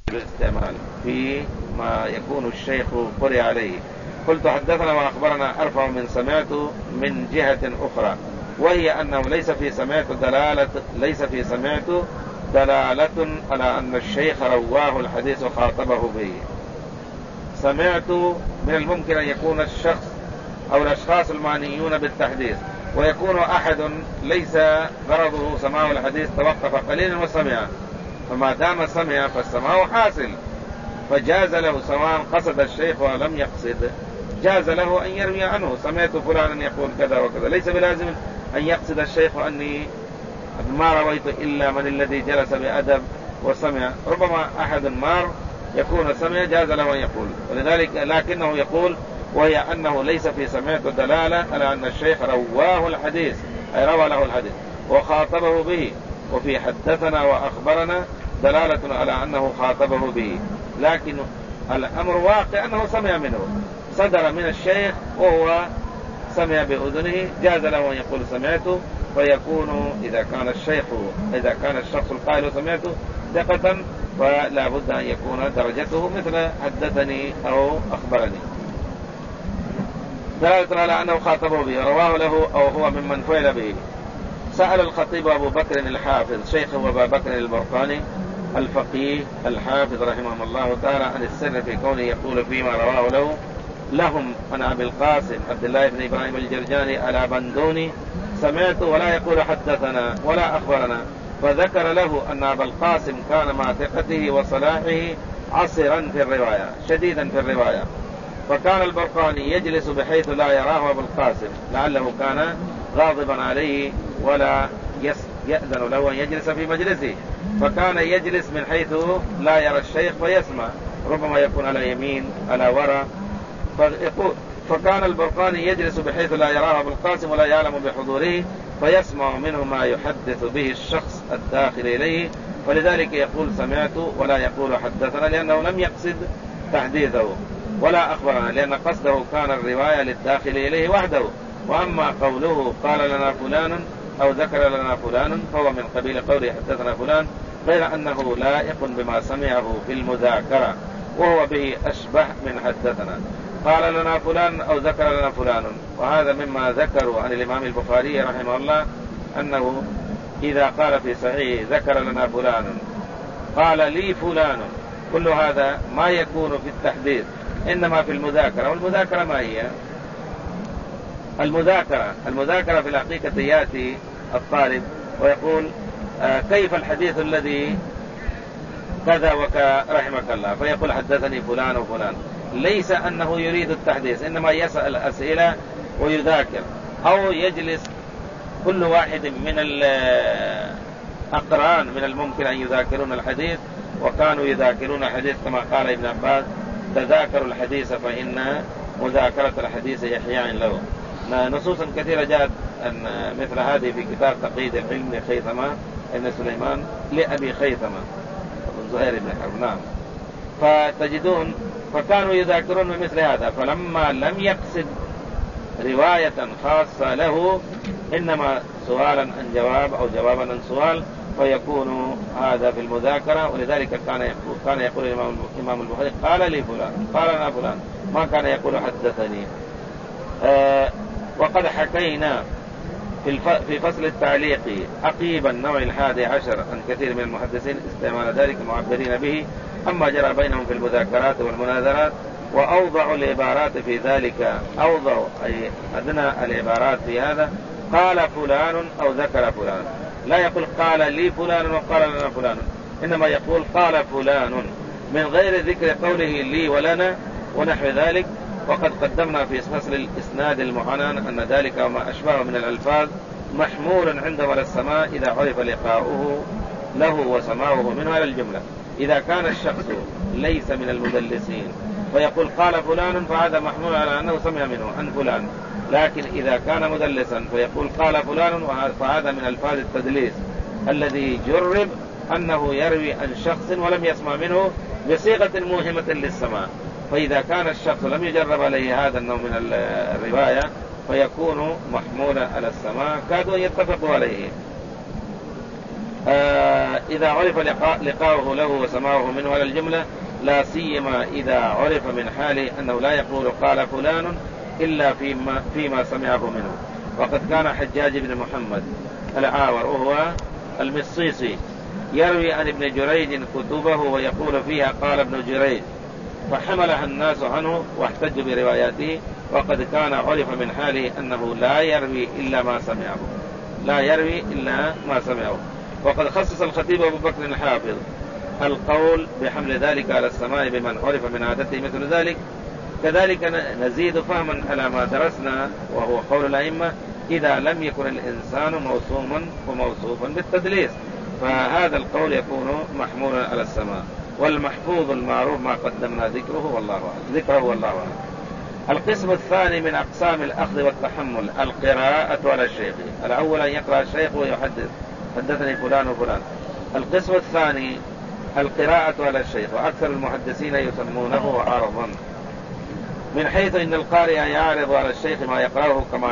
بالاستعمال في ما يكون الشيخ قرئ عليه. قلت حدثنا وأخبرنا أرفع من سمعت من جهة أخرى، وهي أنه ليس في سمعت دلالة على أن الشيخ رواه الحديث وخاطبه به. سمعت من الممكن أن يكون الشخص أو الأشخاص المعنيون بالتحديث، ويكون أحد ليس غرضه سماع الحديث، توقف قليلا وسمع، فما دام سمع فالسماع حاصل، فجاز له سواء قصد الشيخ ولم يقصد، جاز له أن يروي عنه سمعت فلانا يقول كذا وكذا، ليس بلازم أن يقصد الشيخ أني ما رويت إلا من الذي جلس بأدب وسمع، ربما أحد مار يكون سمع، جاز له أن يقول، ولذلك لكنه يقول وهي أنه ليس في سمعت دلالة على أن الشيخ رواه الحديث، أي روى له الحديث وخاطبه به، وفي حدثنا وأخبرنا دلالة على أنه خاطبه به، لكن الأمر واقع أنه سمع منه، صدر من الشيخ وهو سمع بأذنه، جاز له أن يقول سمعت، فيكون إذا كان الشخص القائل سمعت ثقة فلا بد أن يكون درجته مثل حدثني أو أخبرني، دلالة على أنه خاطبه به رواه له أو هو ممن فعل به. سأل الخطيب أبو بكر الحافظ شيخه أبا بكر البرقاني الفقيه الحافظ رحمه الله تعالى عن السر في كونه يقول فيما رواه لهم عن أبي القاسم عبد الله بن إبراهيم الجرجاني على بندوني سمعت ولا يقول حدثنا ولا أخبرنا، فذكر له أن أبا القاسم كان مع ثقته وصلاحه عصرا في الرواية، شديدا في الرواية، فكان البرقاني يجلس بحيث لا يراه أبو القاسم، لعله كان غاضبا عليه ولا يأذن له أن يجلس في مجلسه، فكان يجلس من حيث لا يرى الشيخ فيسمع، ربما يكون على يمين على وراء، فكان البرقاني يجلس بحيث لا يراه أبو القاسم ولا يعلم بحضوره، فيسمع منه ما يحدث به الشخص الداخل إليه، فلذلك يقول سمعت ولا يقول حدثنا، لأنه لم يقصد تحديثه، ولا أخبرنا لأن قصده كان الرواية للداخل إليه وحده. وأما قوله قال لنا فلان أو ذكر لنا فلان فهو من قبيل قوله حدثنا فلان، غير أنه لائق بما سمعه في المذاكرة، وهو به أشبه من حدثنا. قال لنا فلان أو ذكر لنا فلان، وهذا مما ذكروا عن الإمام البخاري رحمه الله أنه إذا قال في صحيح ذكر لنا فلان قال لي فلان، كل هذا ما يكون في التحديث، إنما في المذاكرة. والمذاكرة ما هي؟ المذاكرة في الحقيقة يأتي الطالب ويقول كيف الحديث الذي كذا رحمك الله، فيقول حدثني فلان وفلان، ليس أنه يريد التحديث، إنما يسأل أسئلة ويذاكر، أو يجلس كل واحد من الأقران من الممكن أن يذاكرون الحديث، وكانوا يذاكرون الحديث كما قال ابن عباس تذاكروا الحديث فإن مذاكرة الحديث إحياء له. نصوص كثيرة جاءت مثل هذه في كتاب تقييد العلم لخيثمة ابن سليمان لأبي خيثمة بن زهير بن حرب، نعم. فتجدون فكانوا يذاكرون مثل هذا، فلما لم يقصد رواية خاصة له، إنما سؤالا عن جواب أو جوابا عن سؤال، فيكون هذا في المذاكرة. ولذلك كان يقول الإمام البخاري قال لي فلان قال لنا فلان، ما كان يقول حدثني. وقد حكينا في فصل التعليق عقيب النوع 11 عن كثير من المحدثين استعمال ذلك المعبرين به، أما جرى بينهم في المذاكرات والمناظرات، وأوضع العبارات في ذلك، أوضع أي أدنى العبارات في هذا، قال فلان أو ذكر فلان، لا يقول قال لي فلان وقال لنا فلان، إنما يقول قال فلان من غير ذكر قوله لي ولنا ونحو ذلك. وقد قدمنا في فصل الإسناد المعنان أن ذلك وما أشبه من الألفاظ محمول عند ولا السماء إذا عرف لقاؤه له وسماعه منه على الجملة. إذا كان الشخص ليس من المدلسين فيقول قال فلان، فهذا محمول على أنه سمع منه عن فلان، لكن إذا كان مدلسا فيقول قال فلان، فهذا من ألفاظ التدليس الذي جرب أنه يروي عن شخص ولم يسمع منه بصيغة موهمة للسماع، فإذا كان الشخص لم يجرب عليه هذا النوع من الرواية فيكون محمولا على السماع، كادوا يتفقوا عليه. إذا عرف لقاؤه له وسماعه منه على الجملة، لا سيما إذا عرف من حاله أنه لا يقول قال فلان إلا فيما سمعه منه. وقد كان حجاج بن محمد العاور وهو المصيصي يروي عن ابن جريج كتبه ويقول فيها قال ابن جريج، فحملها الناس عنه واحتجوا برواياته. وقد كان عرف من حاله أنه لا يروي إلا ما سمعه. وقد خصص الخطيب أبو بكر الحافظ القول بحمل ذلك على السماع بمن عرف من عادته مثل ذلك. كذلك نزيد فهما على ما درسنا، وهو قول الأئمة إذا لم يكن الإنسان موصوما وموصوفا بالتدليس، فهذا القول يكون محمولا على السماع. والمحفوظ المعروف ما قدمنا ذكره والله أعلم. القسم الثاني من أقسام الأخذ والتحمل القراءة على الشيخ. الأول أن يقرأ الشيخ ويحدث حدثني فلان وفلان. القسم الثاني القراءة على الشيخ، وأكثر المحدثين يسمونه عرضا، من حيث إن القارئ يعرض على الشيخ ما يقرأه كما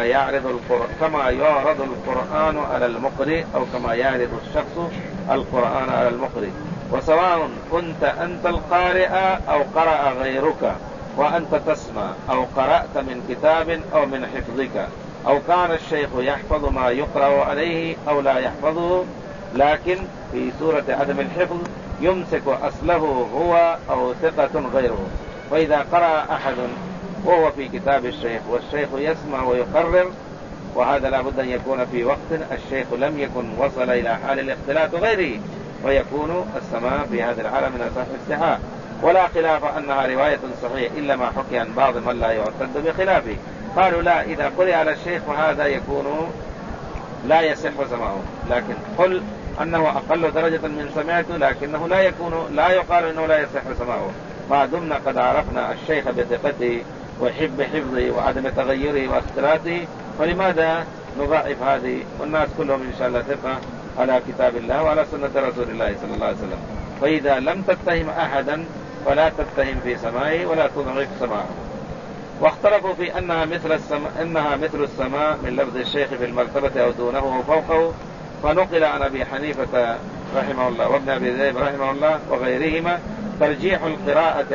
يعرض القرآن على المقرئ، أو كما يعرض الشخص القرآن على المقرئ. وسواء كنت أنت القارئ أو قرأ غيرك وأنت تسمع، أو قرأت من كتاب أو من حفظك، أو كان الشيخ يحفظ ما يقرأ عليه أو لا يحفظه، لكن في سورة عدم الحفظ يمسك أصله هو أو ثقة غيره. وإذا قرأ أحد وهو في كتاب الشيخ والشيخ يسمع ويقرر، وهذا لابد أن يكون في وقت الشيخ لم يكن وصل إلى حال الاختلاط غيره، ويكون السماع في هذا الحالة من أصح الصحاح. ولا خلاف أنها رواية صحيحة إلا ما حكي عن بعض من لا يعتد بخلافه. قالوا لا، إذا قرئ على الشيخ فهذا يكون لا يصح سماعه، لكن قل أنه أقل درجة من سمعته، لكنه لا يقال أنه لا يصح سماعه، ما دمنا قد عرفنا الشيخ بثقته حفظه وعدم تغيره واختلاطه. فلماذا نضعف هذه؟ والناس كلهم إن شاء الله ثقة على كتاب الله وعلى سنة رسول الله صلى الله عليه وسلم. فإذا لم تتهم أحدا فلا تتهم في سماعه ولا تضعف سماعه. واختلفوا في أنها مثل السماع من لفظ الشيخ في المرتبة أو دونه أو فوقه. فنقل عن أبي حنيفة رحمه الله وابن أبي ذئب رحمه الله وغيرهما ترجيح القراءة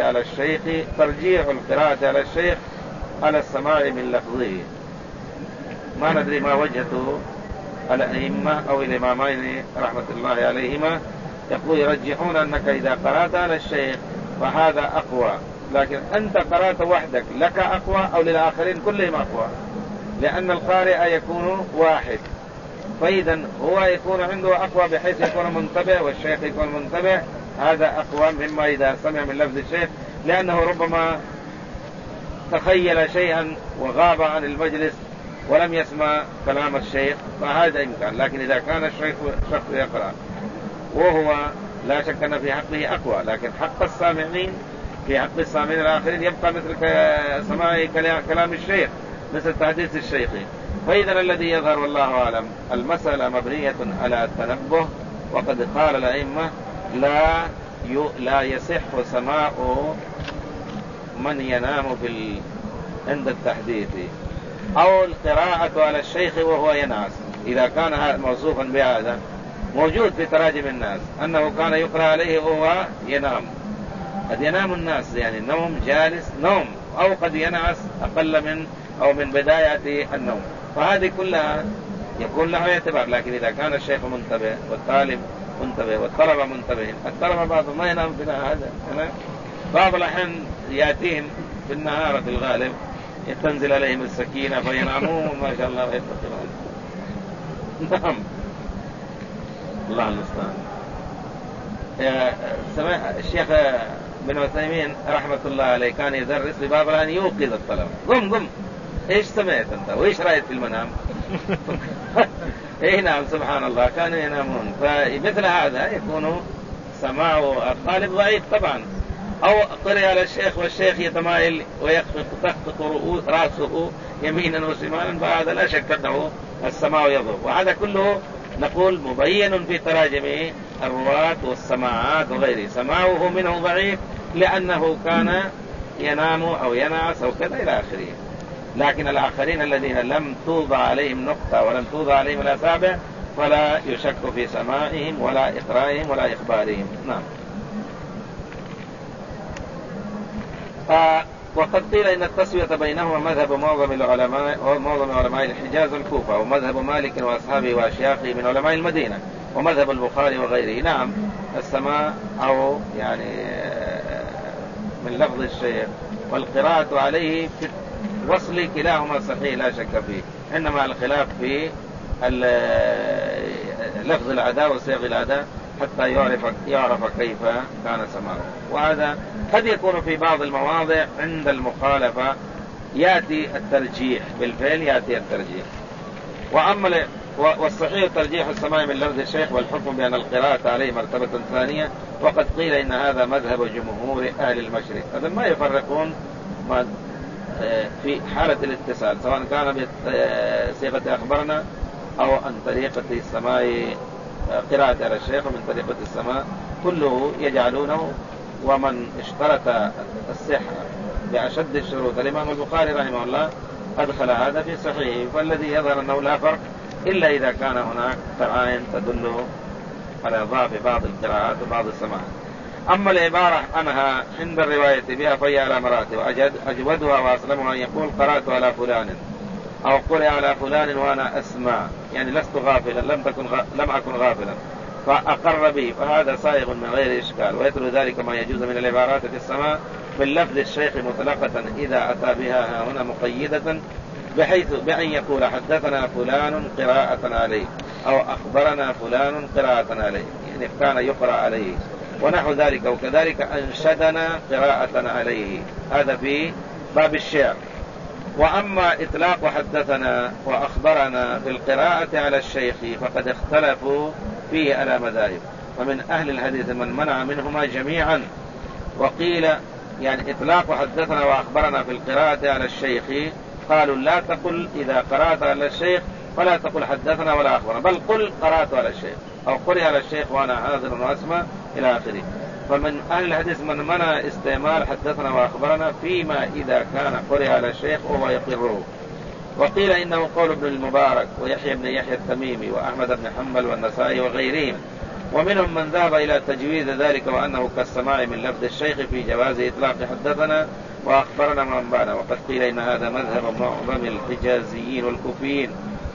على الشيخ على السماع من لفظه. ما ندري ما وجهته الأئمة أو الإمامين رحمة الله عليهما، يرجحون أنك إذا قرأت على الشيخ فهذا أقوى، لكن أنت قرأت وحدك لك أقوى أو للآخرين كلهم أقوى، لأن القارئ يكون واحد، فإذا هو يكون عنده أقوى بحيث يكون منتبه والشيخ يكون منتبه. هذا أقوى مما إذا سمع من لفظ الشيخ، لأنه ربما تخيل شيئا وغاب عن المجلس ولم يسمع كلام الشيخ، فهذا إمكان. لكن إذا كان الشيخ شخص يقرأ وهو لا شك أن في حقه أقوى، لكن حق السامعين في حق السامعين الآخرين يبقى مثل سماع كلام الشيخ، مثل تحديث الشيخ. فإذا الذي يظهر والله أعلم المسألة مبنية على التنبه. وقد قال الأئمة لا يصح سماع من ينام عند التحديث، أو القراءة على الشيخ وهو ينعس. إذا كان موصوفا بهذا موجود في تراجم الناس أنه كان يقرأ عليه وهو ينام، قد ينام الناس يعني نوم جالس نوم، أو قد ينعس أقل من بداية النوم، فهذه كلها يكون لها اعتبار. لكن إذا كان الشيخ منتبه والطالب منتبه والطلبة منتبهين، الطلبة بعضهم ما ينام في هذا، بعض الأحيان يأتيهم في النهار في الغالب تنزل عليهم السكينة فينامون ما شاء الله ويتقون. نعم، الله المستعان. الشيخ بن عثيمين رحمة الله عليه كان يدرس بباب الآن يوقظ الطلبة، قم ايش سمعت انت وايش رأيت في المنام؟ ايه نعم، سبحان الله كانوا ينامون. فمثل هذا يكون سماع الطالب ضعيف طبعا. أو قرئ على الشيخ والشيخ يتمايل ويخفق رأسه يمينا وشمالا، فهذا لا شك أنه السماع يضر. وهذا كله نقول مبين في تراجم الرواة والسماعات وغيره. سماعه منه ضعيف لأنه كان ينام أو ينعس أو كذا إلى آخره. لكن الآخرين الذين لم توضع عليهم نقطة ولم توضع عليهم الأصابع فلا يشك في سماعهم ولا إقرائهم ولا إخبارهم. نعم. وقد قيل إن التسوية بينهما مذهب معظم علماء الحجاز والكوفة، ومذهب مالك وأصحابه وأشياخه من علماء المدينة، ومذهب البخاري وغيره. نعم، السماع أو يعني من لفظ الشيخ والقراءة عليه في الوصل كلاهما صحيح لا شك فيه، إنما الخلاف في لفظ الأداء وصيغ الأداء حتى يعرف كيف كان سماعه. وهذا قد يكون في بعض المواضع عند المخالفة يأتي الترجيح، بالفعل يأتي الترجيح. والصحيح ترجيح السماع من لفظ الشيخ والحكم بأن القراءة عليه مرتبة ثانية، وقد قيل إن هذا مذهب جمهور أهل المشرق. هذا ما يفرقون في حالة الاتصال، سواء كان بصيغة أخبرنا أو عن طريقة السماع قراءة على الشيخ ومن طريقة السماع، كله يجعلونه. ومن اشترط الصحة بأشد الشروط، الإمام البخاري رحمه الله أدخل هذا في صحيحه، فالذي يظهر أنه لا فرق إلا إذا كان هناك قرائن تدل على ضعف بعض القراءات وبعض السماعات. أما العبارة عنها عند الرواية بها فهي على مراتب، أجودها وأسلمها أن يقول قرأت على فلان أو قرأ على فلان وأنا أسمع، يعني لست غافلا، لم أكن غافلا فأقر به، فهذا صائغ من غير إشكال. ويتلو ذلك ما يجوز من العبارات في السماع من لفظ الشيخ مطلقة إذا أتى بها هنا مقيدة، بحيث بأن يقول حدثنا فلان قراءة عليه أو أخبرنا فلان قراءة عليه، يعني كان يقرأ عليه ونحو ذلك. وكذلك أنشدنا قراءة عليه، هذا في باب الشعر. وأما إطلاق حدثنا وأخبرنا في القراءة على الشيخ فقد اختلفوا فيه على مذاهب، ومن أهل الحديث من منع منهما جميعا. وقيل يعني إطلاق حدثنا وأخبرنا في القراءة على الشيخ، قالوا لا تقل إذا قرأت على الشيخ فلا تقل حدثنا ولا أخبرنا، بل قل قرأت على الشيخ أو قرئ على الشيخ وأنا حاضر وأسمع إلى آخره. فمن أهل الحديث من منع استعمال حدثنا وأخبرنا فيما إذا كان قرئ على الشيخ وهو يقره. وقيل إنه قول ابن المبارك ويحيى بن يحيى التميمي وأحمد بن حنبل والنسائي وغيرهم. ومنهم من ذهب إلى تجويز ذلك وأنه كالسماع من لفظ الشيخ في جواز إطلاق حدثنا وأخبرنا وأنبانا. وقد قيل إن هذا مذهب معظم الحجازيين والكوفيين،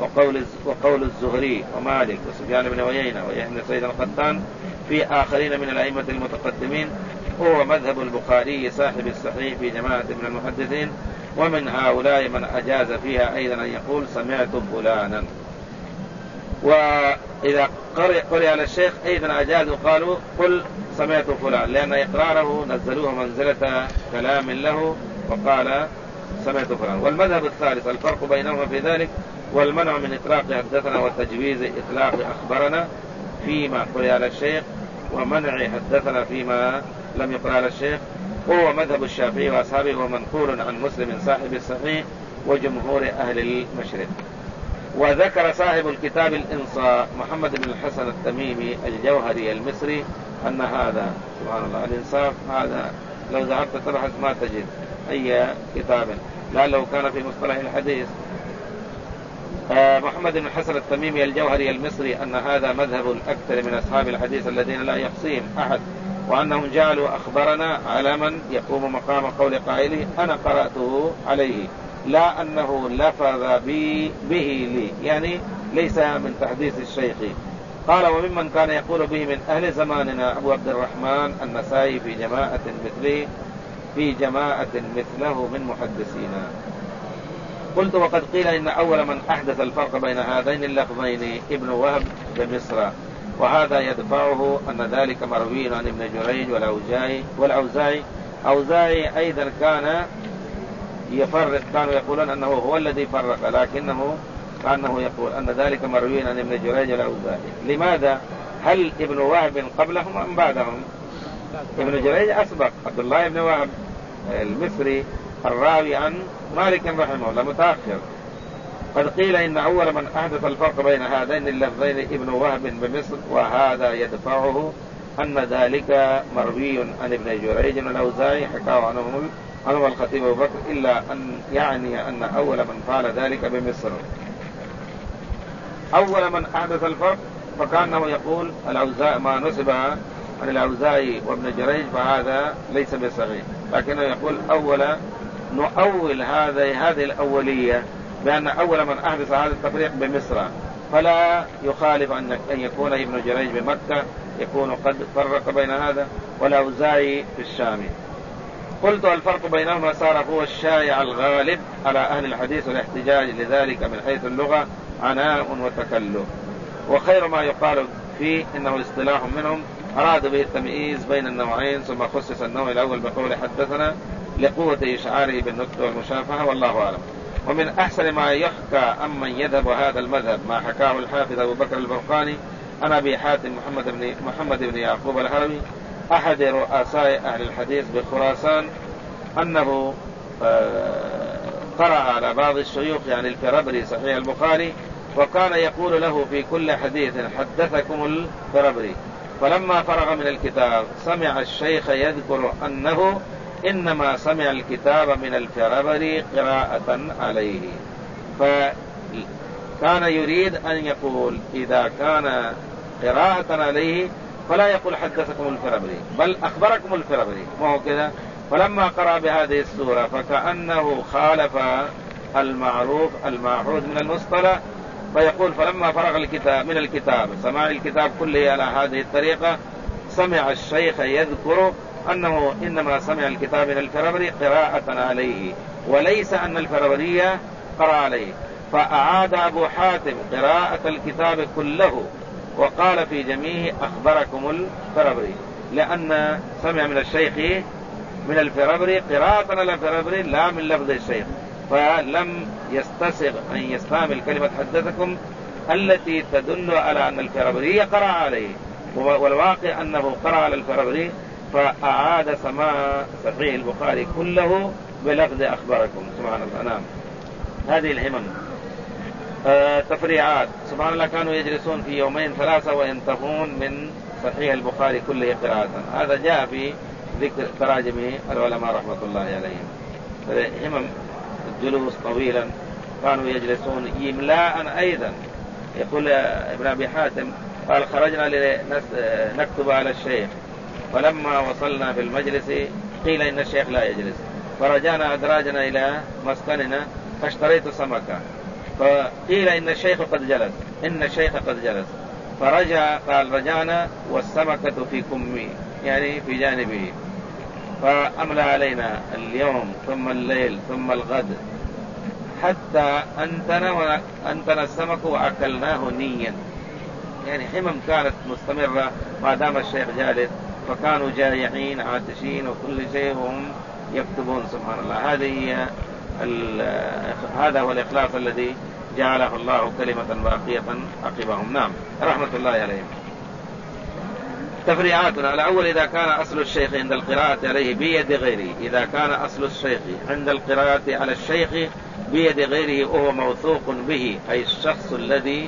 وقول الزهري ومالك وسفيان بن عيينة ويحيى بن سعيد القطان في آخرين من الأئمة المتقدمين، هو مذهب البخاري صاحب الصحيح في جماعة من المحدثين. ومن هؤلاء من أجاز فيها أيضا أن يقول سمعت فلانا. وإذا قرئ على الشيخ أيضا أجازوا، قالوا قل سمعت فلان، لأن إقراره نزلوه منزلة كلام له وقال سمعت فلان. والمذهب الثالث الفرق بينهما في ذلك، والمنع من إطلاق حدثنا والتجويز إطلاق أخبرنا فيما قرئ على الشيخ، ومنع حدثنا فيما لم يقرأ على الشيخ، وهو مذهب الشافعي وأصحابه، ومنقول عن مسلم صاحب الصحيح وجمهور أهل المشرق. وذكر صاحب الكتاب الإنصاء محمد بن الحسن التميمي الجوهري المصري أن هذا سبحان الله الإنصاف، هذا لو ذهبت تبحث ما تجد أي كتاب، لا لو كان في مصطلح الحديث. محمد بن الحسن التميمي الجوهري المصري أن هذا مذهب الأكثر من أصحاب الحديث الذين لا يحصيهم أحد، وأنهم جعلوا أخبرنا على من يقوم مقام قول قائله أنا قرأته عليه، لا أنه لفظ به لي، يعني ليس من تحديث الشيخ. قال وممن كان يقول به من أهل زماننا أبو عبد الرحمن النسائي في جماعة مثله من محدثينا. قلت وقد قيل إن أول من أحدث الفرق بين هذين اللفظين ابن وهب بمصر، وهذا يدفعه أن ذلك مروي عن ابن جريج والأوزاعي أيضا كان يفرق، كانوا يقولون أنه هو الذي فرق، لكنه كأنه يقول أن ذلك مروي عن ابن جريج والأوزاعي. لماذا؟ هل ابن وهب قبلهم أم بعدهم؟ ابن جريج أسبق، عبد الله بن وهب المصري الراوي عن مالك رحمه الله متأخر. قد قيل إن أول من أحدث الفرق بين هذين اللفظين ابن وهب بمصر، وهذا يدفعه أن ذلك مروي عن ابن جريج والأوزاعي حكاه عنهم الخطيب أبو بكر، إلا أن يعني أن أول من فعل ذلك بمصر. أول من أحدث الفرق فكأنه يقول الأوزاعي ما نسب عن الأوزاعي وابن جريج فهذا ليس بصحيح، لكنه يقول نؤول هذه الأولية بأن أول من أحدث هذا التفريق بمصر، فلا يخالف أن يكون ابن جريج بمكة يكون قد فرق بين هذا، والأوزاعي في الشام. قلت الفرق بينهما صار هو الشائع الغالب على أهل الحديث، والاحتجاج لذلك من حيث اللغة عناء وتكلف، وخير ما يقال فيه إنه اصطلاح منهم أراد به التمييز بين النوعين، ثم خصص النوع الأول بقول حدثنا لقوة إشعاره بالنطق والمشافهة، والله أعلم. ومن أحسن ما يحكى أمن يذهب هذا المذهب ما حكاه الحافظ أبو بكر البرقاني عن أبي حاتم محمد بن يعقوب الهروي أحد رؤساء أهل الحديث بخراسان، أنه قرأ على بعض الشيوخ يعني الفربري صحيح البخاري، وكان يقول له في كل حديث حدثكم الفربري، فلما فرغ من الكتاب سمع الشيخ يذكر أنه إنما سمع الكتاب من الفربري قراءة عليه، فكان يريد أن يقول إذا كان قراءة عليه فلا يقول حدثكم الفربري بل أخبركم الفربري، ما هو كذا. فلما قرأ بهذه السورة فكأنه خالف المعروف المعهود من المصطلح، فيقول فلما فرغ من الكتاب سماع الكتاب كله على هذه الطريقة، سمع الشيخ يذكر أنه إنما سمع الكتاب من الفربري قراءة عليه، وليس أن الفربري قرأ عليه، فأعاد أبو حاتم قراءة الكتاب كله وقال في جميع أخبركم الفربري، لأن سمع من الشيخ من الفربري قراءة على الفربري لا من لفظ الشيخ، فلم يستسغ أن يستعمل كلمة حدثكم التي تدل على أن الفربري قرأ عليه، والواقع أنه قرأ على الفربري، فأعاد سماع صحيح البخاري كله بلفظ أخبركم. سبحان الله. نعم، هذه الهمم تفريعات. سبحان الله، كانوا يجلسون في يومين ثلاثة وينتهون من صحيح البخاري كله قراءة. هذا جاء في ذكر تراجم العلماء رحمة الله عليهم. همم الجلوس طويلا، كانوا يجلسون إملاء أيضا. يقول ابن أبي حاتم قال خرجنا لنكتب على الشيخ، فلما وصلنا في المجلس قيل إن الشيخ لا يجلس، فرجعنا أدراجنا إلى مسكننا فاشتريت سمكة، فقيل إن الشيخ قد جلس، فرجع قال رجعنا والسمكة في كمي يعني في جانبه، فأملى علينا اليوم ثم الليل ثم الغد حتى أنتن السمك وأكلناه نيا. يعني حمم كانت مستمرة ما دام الشيخ جالس، فكانوا جائعين عاطشين وكل شيء وهم يكتبون. سبحان الله. هذا هو الإخلاص الذي جعله الله كلمة باقية عقبهم. نعم، رحمة الله عليهم. تفريعاتنا: الأول إذا كان أصل الشيخ عند القراءة عليه بيد غيره، إذا كان أصل الشيخ عند القراءة على الشيخ بيد غيره وهو موثوق به، أي الشخص الذي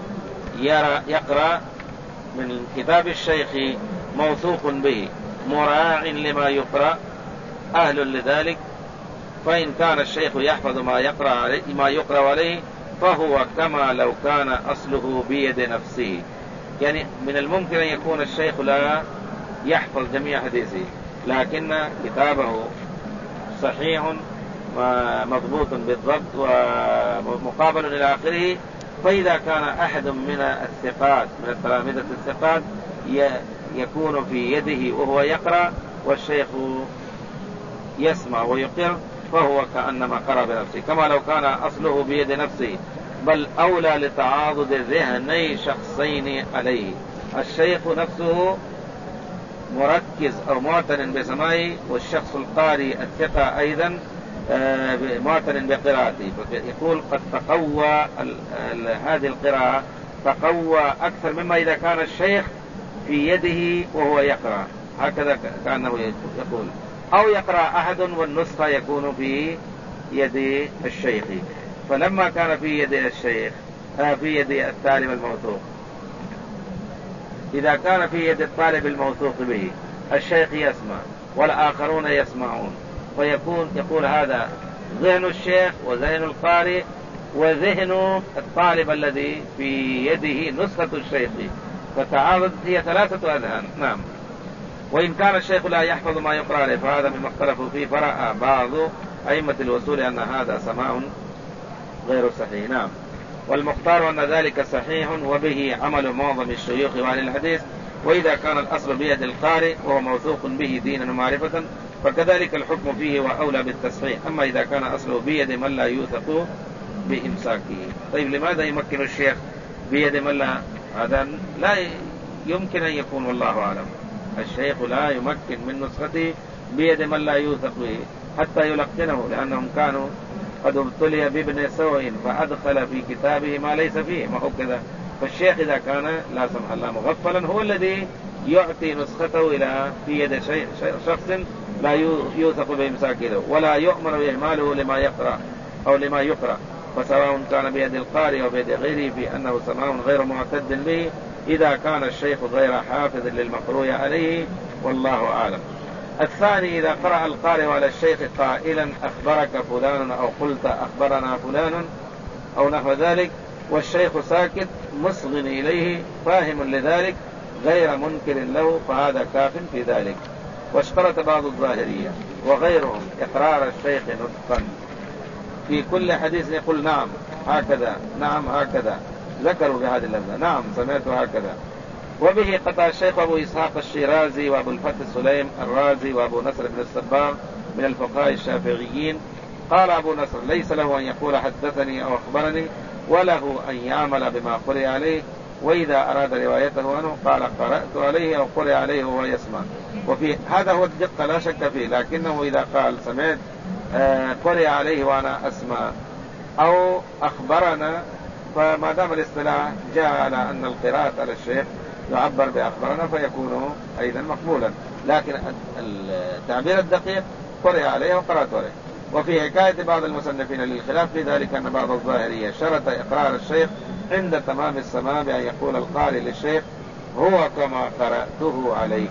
يقرأ من كتاب الشيخ موثوق به مراع لما يقرأ أهل لذلك، فإن كان الشيخ يحفظ ما يقرأ عليه فهو كما لو كان أصله بيد نفسه. يعني من الممكن أن يكون الشيخ لا يحفظ جميع حديثه، لكن كتابه صحيح مضبوط بالضبط ومقابل إلى آخره. فإذا كان أحد من الثقات من التلامذة الثقات يكون في يده وهو يقرأ والشيخ يسمع ويقر، فهو كأنما قرأ بنفسه كما لو كان أصله بيد نفسه، بل أولى لتعاضد ذهني شخصين عليه، الشيخ نفسه مركز أو معتن بسماعه، والشخص القارئ الثقة أيضا معتن بقراءته، يقول قد تقوى هذه القراءة تقوى أكثر مما إذا كان الشيخ في يده وهو يقرأ، هكذا كأنه يقول، أو يقرأ أحد والنسخة يكون في يد الشيخ. فلما كان في يد الشيخ في يد الطالب الموثوق، إذا كان في يد الطالب الموثوق به الشيخ يسمع والآخرون يسمعون، فيقول هذا ذهن الشيخ وذهن القارئ وذهن الطالب الذي في يده نسخة الشيخ، فتعارض هي 3 أذهان. نعم. وإن كان الشيخ لا يحفظ ما يقرأ عليه فهذا مما اختلفوا فيه، فرأى بعض أئمة الوصول أن هذا سماع غير صحيح. نعم. والمختار أن ذلك صحيح، وبه عمل معظم الشيوخ وأهل الحديث. وإذا كان الأصل بيد القارئ وهو موثوق به دينا ومعرفة فكذلك الحكم فيه وأولى بالتصحيح. أما إذا كان أصله بيد من لا يوثق بإمساكه. طيب لماذا يمكن الشيخ بيد من لا؟ هذا لا يمكن أن يكون، والله أعلم. الشيخ لا يمكن من نسخته بيد من لا يوثق به حتى يلقنه، لأنهم كانوا قد ابتلي بابن سوء فأدخل في كتابه ما ليس فيه، ما هو كذا. فالشيخ إذا كان لا سمح الله مغفلا هو الذي يعطي نسخته إلى في يد شخص لا يوثق بإمساكه، ولا يؤمر بإهماله لما يقرأ أو لما يقرأ، فسواء كان بيد القارئ أو بيد غيره في أنه سماع غير معتد به إذا كان الشيخ غير حافظ للمقروء عليه، والله أعلم. الثاني إذا قرأ القارئ على الشيخ قائلا أخبرك فلان أو قلت أخبرنا فلان أو نحو ذلك والشيخ ساكت مصغ إليه فاهم لذلك غير منكر له، فهذا كاف في ذلك. واشترط بعض الظاهرية وغيرهم إقرار الشيخ نطقا في كل حديث يقول نعم هكذا نعم هكذا، ذكروا بهذه اللفظة نعم سمعت هكذا. وبه قطع الشيخ أبو إسحاق الشيرازي وأبو الفتح سليم الرازي وأبو نصر بن الصباغ من الفقهاء الشافعيين. قال أبو نصر ليس له أن يقول حدثني أو أخبرني، وله أن يعمل بما قرئ عليه، وإذا أراد روايته عنه قال قرأت عليه أو قرئ عليه وهو يسمع. وفي هذا هو الدقة لا شك فيه، لكنه إذا قال سمعت قرئ عليه وأنا أسمع أو أخبرنا، فما دام الاصطلاح جاء على أن القراءة على الشيخ يعبر بأخبرنا فيكون أيضا مقبولا، لكن التعبير الدقيق قرئ عليه وقرأت عليه. وفي حكاية بعض المصنفين للخلاف في ذلك أن بعض الظاهرية شرط إقرار الشيخ عند تمام السماع بأن يقول القارئ للشيخ هو كما قرأته عليك،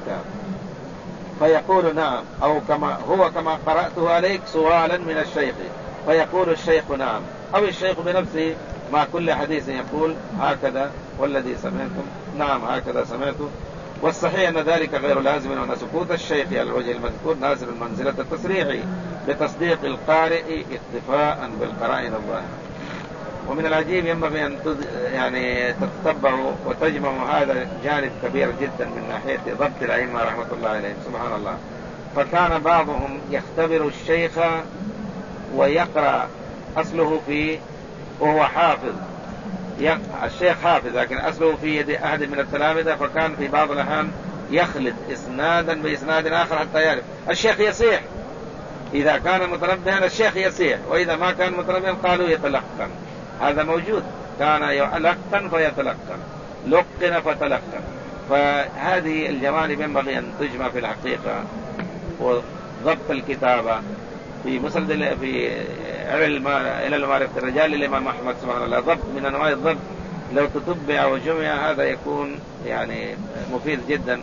فيقول نعم، أو كما قرأته عليك سؤالا من الشيخ فيقول الشيخ نعم، أو الشيخ بنفسه مع كل حديث يقول هكذا والذي سمعتم نعم هكذا سمعته. والصحيح أن ذلك غير لازم، وأن سكوت الشيخ على الوجه المذكور نازل من منزلة التصريح بتصديق القارئ اكتفاء بالقرائن الظاهرة. ومن العجيب ينبغي أن يعني تتتبعوا وتجمعوا هذا جانب كبير جدا من ناحية ضبط الأئمة رحمة الله عليهم سبحان الله. فكان بعضهم يختبر الشيخ ويقرأ أصله فيه وهو حافظ، الشيخ حافظ لكن أصله في يد أحد من التلامذة، فكان في بعض الأحيان يخلط إسنادا بإسناد آخر حتى يعرف. الشيخ يصيح إذا كان متنبها الشيخ يصيح، وإذا ما كان متنبها قالوا يتلقن. هذا موجود، كان يلقن فيتلقن، لقن فتلقن. فهذه الجوانب ينبغي أن تجمع في الحقيقة. وضبط الكتابة في مسند في إلى معرفة الرجال للإمام أحمد سبحان الله ضبط من أنواع الضبط، لو تتبع وجمع هذا يكون يعني مفيد جدا.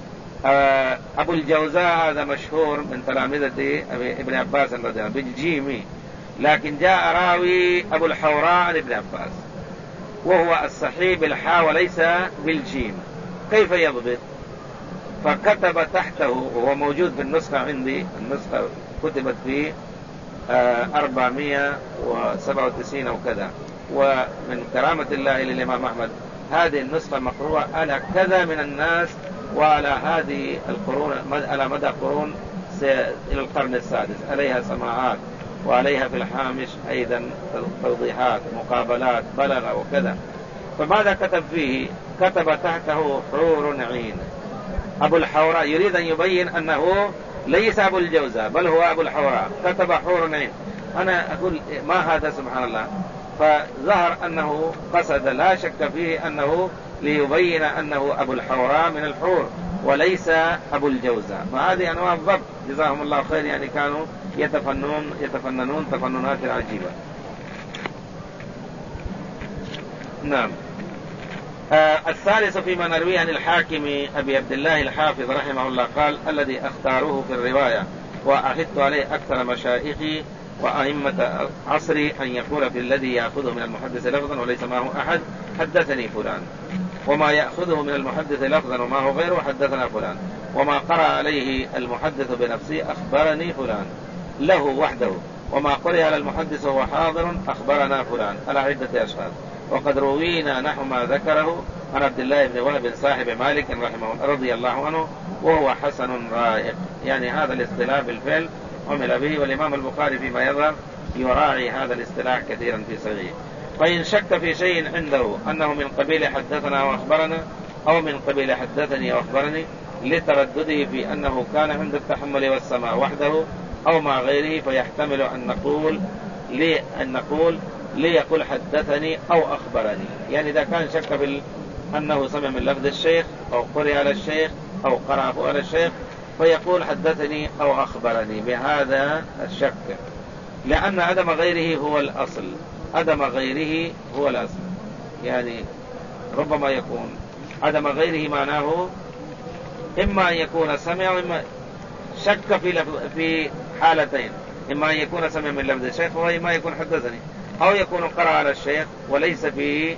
أبو الجوزاء هذا مشهور من تلامذة ابن عباس رضي الله عنه بالجيمي، لكن جاء راوي أبو الحوراء عن ابن عباس وهو الصحيح بالحاء وليس بالجيم، كيف يضبط؟ فكتب تحته وهو موجود في النسخة عندي، النسخة كتبت في 497 أو كذا. ومن كرامة الله للإمام أحمد هذه النسخة مقروءة على كذا من الناس وعلى هذه القرون على مدى قرون إلى القرن السادس، عليها سماعات وعليها في الحامش أيضا توضيحات مقابلات بلغ وكذا. فماذا كتب فيه؟ كتب تحته حور عين. أبو الحوراء يريد أن يبين أنه ليس أبو الجوزاء بل هو أبو الحوراء، كتب حور عين. أنا أقول ما هذا سبحان الله. فظهر أنه قصد لا شك فيه أنه ليبين أنه أبو الحوراء من الحور وليس أبو الجوزاء. فهذه أنواع الضبط جزاهم الله خير، يعني كانوا يتفننون تفننات عجيبة. نعم. الثالث فيما نرويه عن الحاكم أبي عبد الله الحافظ رحمه الله قال الذي أختاره في الرواية وأحدت عليه أكثر مشايخي وأئمة عصري أن يقول في الذي يأخذه من المحدث لفظا وليس معه أحد حدثني فلان، وما يأخذه من المحدث لفظا ومعه غيره حدثنا فلان، وما قرأ عليه المحدث بنفسه أخبرني فلان له وحده، وما قرأ على المحدث وهو حاضر أخبرنا فلان، على عدة أشخاص. وقد روينا نحو ما ذكره عن عبد الله بن وهب صاحب مالك رضي الله عنه، وهو حسن رائق. يعني هذا الاصطلاح بالفعل عمل به، والإمام البخاري فيما يظهر يراعي هذا الاصطلاح كثيرا في صحيحه. فإن شك في شيء عنده أنه من قبيل حدثنا وأخبرنا أو من قبيل حدثني وأخبرني لتردده في أنه كان عند التحمل والسماع وحده أو مع غيره، فيحتمل أن نقول ليقول حدثني أو أخبرني. يعني إذا كان شك في أنه سمع من لفظ الشيخ أو قرئ على الشيخ أو قرأه على الشيخ فيقول حدثني أو أخبرني بهذا الشك، لأن عدم غيره هو الأصل. عدم غيره هو الأصل. يعني ربما يكون عدم غيره معناه إما أن يكون سمع وإما شك في حالتين، إما أن يكون سمع من لفظ الشيخ وإما يكون حدثني، أو يكون قرأ على الشيخ وليس في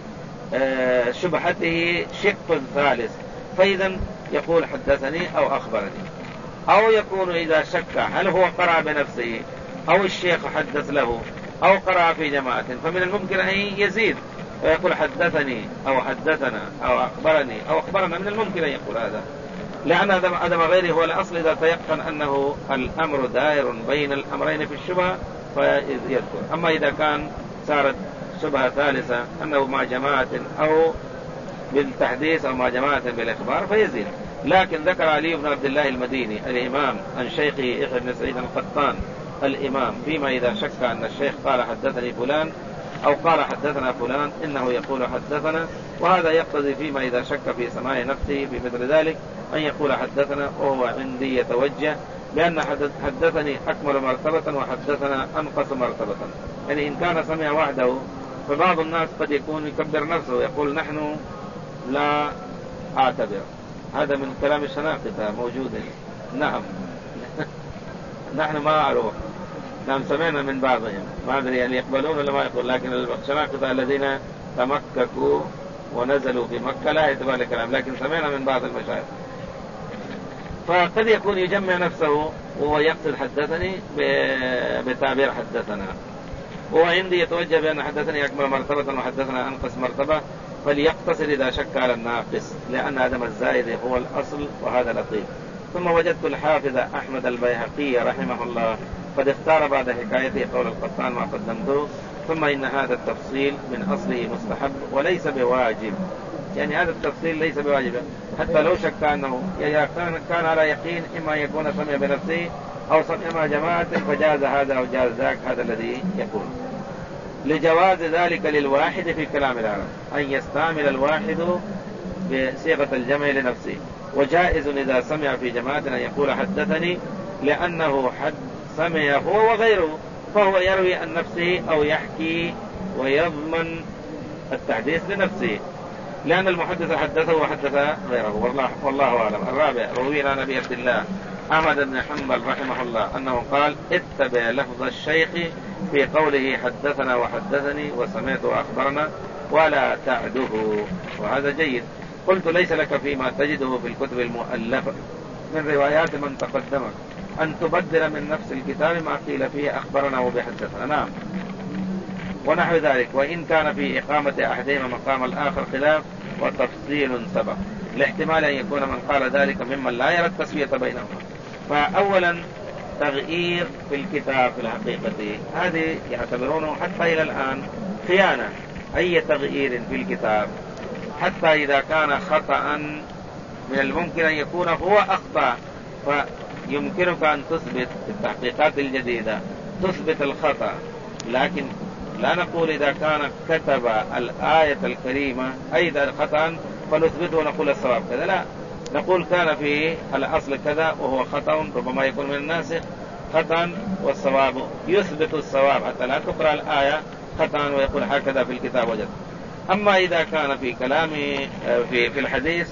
شبهته شق ثالث، فإذا يقول حدثني أو أخبرني. أو يكون إذا شك هل هو قرأ بنفسه أو الشيخ حدث له أو قرأ في جماعة، فمن الممكن أن يزيد ويقول حدثني أو حدثنا أو أخبرني أو أخبرنا، من الممكن أن يقول هذا، لأن عدم غيره هو الأصل. إذا تيقن أنه الأمر دائر بين الأمرين في الشبهة فيذكر. أما إذا كان صارت شبهة ثالثة أنه مع جماعة أو بالتحديث أو مع جماعة بالإخبار فيزيد. لكن ذكر علي بن عبد الله المديني الإمام عن شيخه يحيى بن سعيد القطان الإمام فيما إذا شك أن الشيخ قال حدثني فلان أو قال حدثنا فلان إنه يقول حدثنا، وهذا يقتضي فيما إذا شك في سماع نفسه في مثل ذلك أن يقول حدثنا، وهو عندي يتوجه بأن حدثني أكمل مرتبة وحدثنا أنقص مرتبة. يعني إن كان سمع وحده فبعض الناس قد يكون يكبر نفسه ويقول نحن لا أعتبر. هذا من كلام الشناقطة موجود. نعم نحن ما أعرف. نعم سمعنا من بعضهم، ما أدري يعني يقبلون ولا ما يقبلون، لكن الشناقطة الذين تمككوا ونزلوا في مكة لا يتبع الكلام، لكن سمعنا من بعض المشايخ. فقد يكون يجمع نفسه وهو يقصد حدثني بتعبير حدثنا، وهو عندي يتوجه بأن حدثني أكمل مرتبة وحدثنا أنقص مرتبة، فليقتصر إذا شك على الناقص، لأن عدم الزائد هو الأصل، وهذا لطيف. ثم وجدت الحافظ أحمد البيهقي رحمه الله قد اختار بعد حكايته قول القطان ما قدمته، ثم إن هذا التفصيل من أصله مستحب وليس بواجب. يعني هذا التفصيل ليس بواجب، حتى لو شك أنه كان على يقين إما يكون سمع بنفسه أو سمع مع جماعة فجاز هذا أو جاز ذاك، هذا الذي يكون لجواز ذلك للواحد في كلام العرب أن يستعمل الواحد بصيغة الجمع لنفسه، وجائز إذا سمع في جماعة أن يقول حدثني، لأنه سمع هو وغيره فهو يروي عن نفسه أو يحكي ويضمن التحديث لنفسه، لأن المحدث حدثه وحدث غيره. والله أعلم. الرابع روينا عن أبي عبد الله أحمد بن حنبل رحمه الله أنه قال اتبع لفظ الشيخ في قوله حدثنا وحدثني وسمعت وأخبرنا ولا تعده، وهذا جيد. قلت ليس لك فيما تجده في الكتب المؤلفة من روايات من تقدمك أن تبدل من نفس الكتاب ما قيل فيه أخبرنا وبحدثنا. نعم ونحو ذلك، وإن كان في إقامة أحدهما مقام الآخر خلاف وتفصيل سبق، لاحتمال أن يكون من قال ذلك ممن لا يرى التسوية بينهما. فأولا تغيير في الكتاب في الحقيقة هذه يعتبرونه حتى إلى الآن خيانة. أي تغيير في الكتاب حتى إذا كان خطأ من الممكن أن يكون هو أخطأ، فيمكنك أن تثبت التحقيقات الجديدة تثبت الخطأ، لكن لا نقول إذا كان كتب الآية الكريمة أيضا خطأ فنثبته ونقول الصواب كذا، لا، نقول كان في الأصل كذا وهو خطأ، ربما يكون من الناسخ خطأ والصواب يثبت الصواب، حتى لا تقرأ الآية خطأ ويقول هكذا في الكتاب وجد. أما إذا كان في كلام في الحديث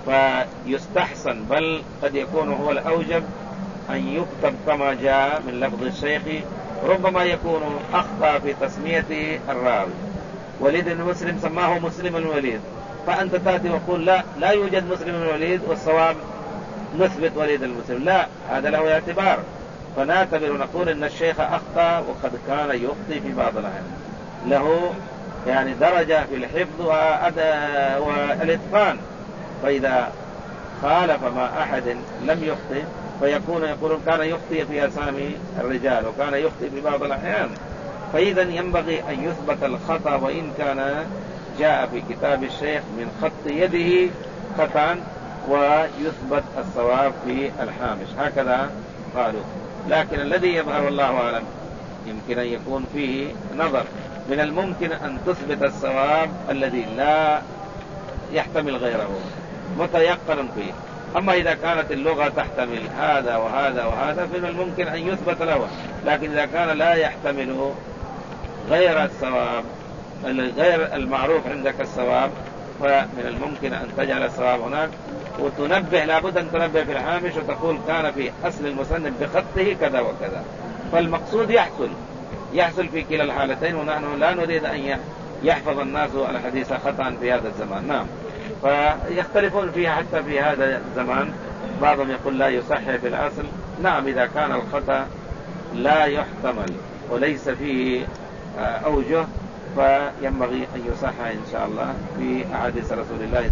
فيستحسن بل قد يكون هو الأوجب أن يكتب كما جاء من لفظ الشيخ ربما يكون أخطأ في تسمية الراوي. وليد بن مسلم سماه مسلم الوليد، فأنت تأتي وقول لا يوجد مسلم الوليد والصواب نثبت وليد المسلم، لا، هذا له اعتبار. فنعتبر نقول إن الشيخ أخطأ وقد كان يخطئ في بعض الأحيان، له يعني درجة في الحفظ والإتقان، فإذا خالف مع أحد لم يخطئ يقولون كان يخطئ في أسامي الرجال وكان يخطئ في بعض الأحيان. فإذا ينبغي أن يثبت الخطأ وإن كان جاء في كتاب الشيخ من خط يده خطأ، ويثبت الصواب في الحامش، هكذا قالوا. لكن الذي يظهر والله أعلم يمكن أن يكون فيه نظر، من الممكن أن تثبت الصواب الذي لا يحتمل غيره متيقن فيه. أما إذا كانت اللغة تحتمل هذا وهذا وهذا فمن الممكن أن يثبت له، لكن إذا كان لا يحتمل غير الصواب، غير المعروف عندك الصواب، فمن الممكن أن تجعل الصواب هناك وتنبه، لابد أن تنبه في الحامش وتقول كان في أصل المسند بخطه كذا وكذا. فالمقصود يحصل في كلا الحالتين، ونحن لا نريد أن يحفظ الناس الحديث خطأ في هذا الزمان. نعم، فيختلفون فيها حتى في هذا الزمان، بعضهم يقول لا يصح في الأصل. نعم، إذا كان الخطأ لا يحتمل وليس فيه أوجه فينبغي أن يصح إن شاء الله في أحاديث رسول الله